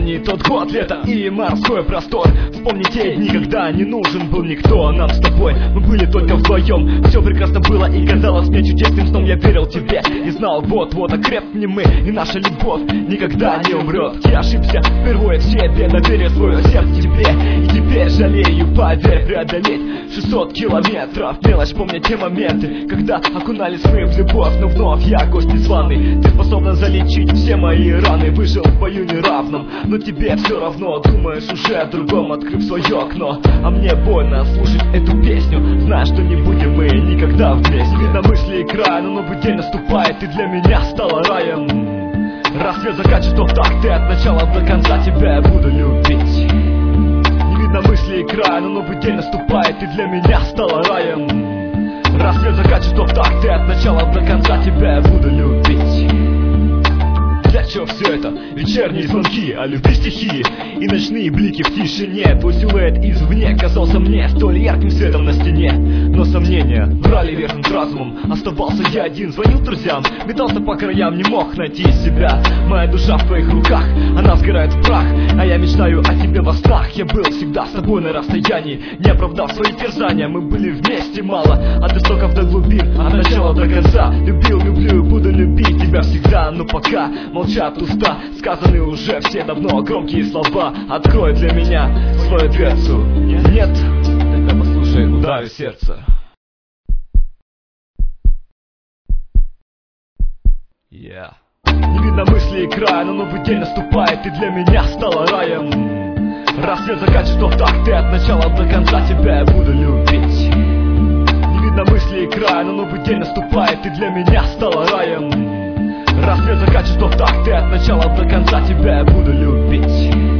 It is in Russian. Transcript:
Вспомни тот год, лето и морской простор. Вспомни те дни, когда не нужен был никто нам с тобой. Мы были только вдвоем, все прекрасно было и казалось мне чудесным сном. Я верил тебе и знал, вот-вот окрепнем мы, и наша любовь никогда не умрет. Я ошибся впервые в себе, доверил свое сердце тебе, и теперь жалею, поверь, преодолеть 600 километров. Мелочь, помня те моменты, когда окунались мы в любовь. Но вновь я гость незваный, ты способна залечить все мои раны. Выжил в бою неравном, но тебе все равно. Думаешь уже о другом, открыв свое окно. А мне больно слушать эту песню, зная, что не будем мы никогда вместе. Видно мысли и края, но новый день наступает, ты для меня стала раем. Рассвет заканчивает так, ты от начала до конца, тебя я буду любить. Не видно мысли и края, но новый день наступает, ты для меня стала раем. Рассвет заканчивает так, ты от начала до конца, тебя я буду любить. Для чего все это? Вечерние звонки, а любви стихи и ночные блики в тишине. Твой силуэт извне казался мне столь ярким светом на стене. Но сомнения брали верх над разумом. Оставался я один, звонил друзьям, метался по краям, не мог найти себя. Моя душа в твоих руках, она сгорает в прах, а я мечтаю о тебе во снах. Я был всегда с тобой на расстоянии, не оправдав свои терзания. Мы были вместе мало, от истоков до глубин, от начала до конца. Любил, люблю и буду любить тебя всегда. Но пока молчат уста, сказаны уже все давно громкие слова. Открой для меня свою дверцу. Нет? Тогда послушай удары сердца. Не видно мысли и края, но новый день наступает, ты для меня стала раем. Рассвет заканчивает так, ты от начала до конца, тебя я буду любить. Не видно мысли и края, но новый день наступает, ты для меня стала раем. Рассвет заканчивает так, ты от начала до конца, тебя я буду любить.